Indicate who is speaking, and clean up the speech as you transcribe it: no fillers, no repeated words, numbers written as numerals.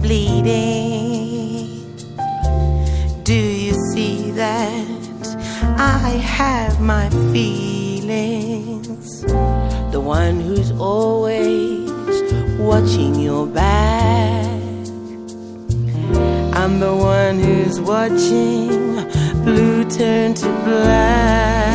Speaker 1: bleeding. Do you see that I have my feelings? The one who's always watching your back. I'm the one who's watching blue turn to black.